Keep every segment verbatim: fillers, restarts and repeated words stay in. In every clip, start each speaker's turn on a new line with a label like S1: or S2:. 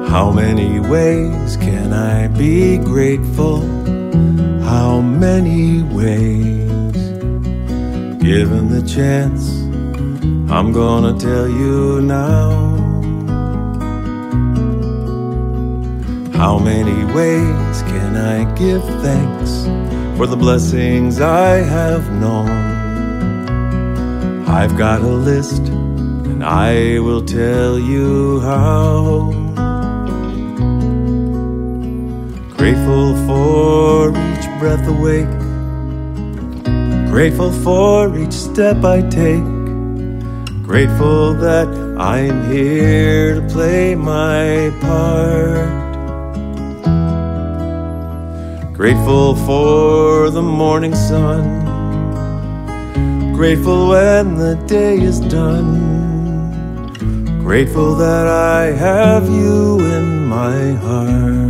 S1: How many ways can I be grateful? How many ways? Given the chance, I'm gonna tell you now. How many ways can I give thanks for the blessings I have known? I've got a list, and I will tell you how. Grateful for each breath awake, grateful for each step I take, grateful that I'm here to play my part. Grateful for the morning sun, grateful when the day is done, grateful that I have you in my heart.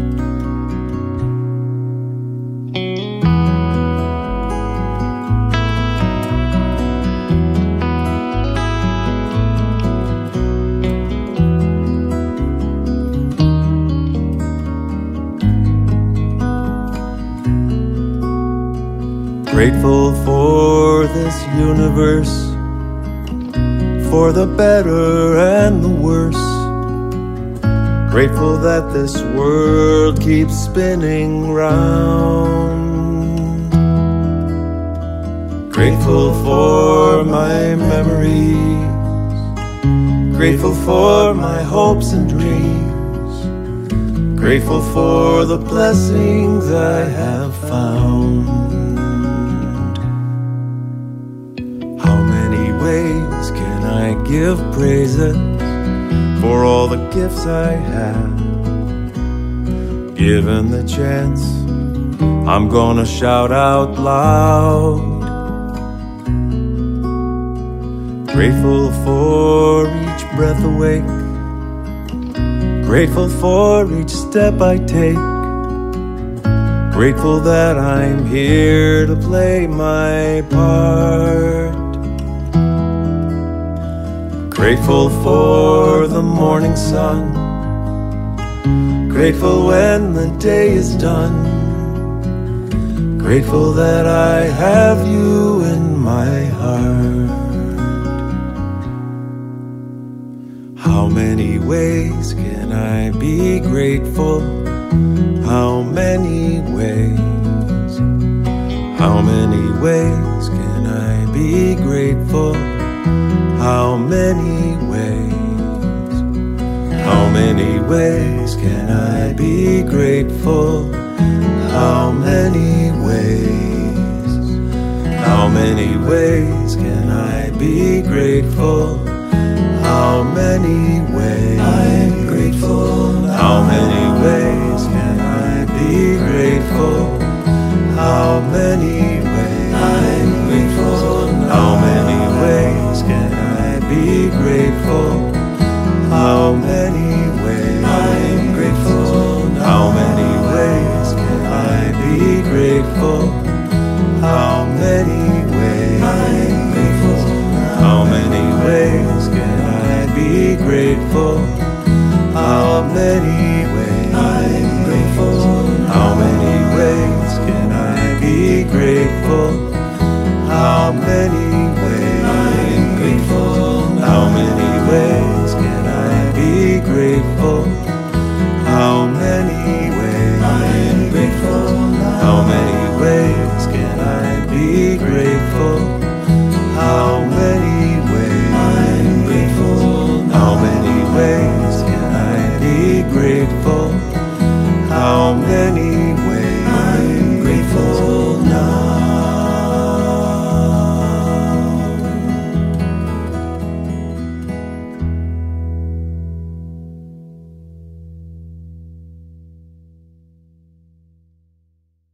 S1: Grateful for this universe, for the better and the worse. Grateful that this world keeps spinning round. Grateful for my memories, grateful for my hopes and dreams, grateful for the blessings I have found. I give praises for all the gifts I have. Given the chance, I'm gonna shout out loud. Grateful for each breath awake, grateful for each step I take, grateful that I'm here to play my part. Grateful for the morning sun, grateful when the day is done, grateful that I have you in my heart. How many ways can I be grateful? How many ways? How many ways can I be grateful? How many ways? How many ways can I be grateful? How many ways? How many ways can I be grateful? How many ways? I'm grateful. How many ways can I be grateful? How many ways? I'm grateful. How many ways can I be grateful? How many ways? I'm grateful. How many ways can I be grateful? How many ways? I'm grateful. How many ways can I be grateful?